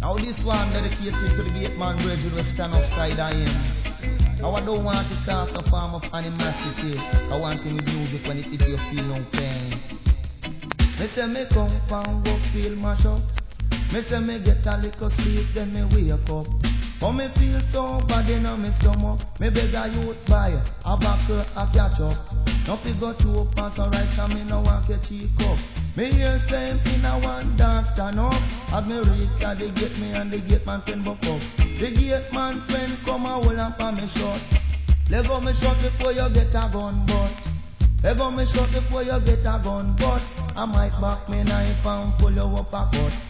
Now this one dedicated to the gate man brethren will stand upside of him. Now I don't want to cast a form of animosity. I want him with music when it hit you feel no pain. Me say me come from work feel mash up. Me say me get a little sleep then me wake up. But me feel so bad in my stomach. Me beg a youth buy a buckle a catch up. No figure to up and some rice and me no want to cheek up. Me hear say him in a one dance stand up. As me reach at the gate me and the gate man friend buck up. The gate man friend come a hold up on me shot. Let go me shot before you get a gun but. Let go me shot before you get a gun but. I might back me knife and pull you up a cut.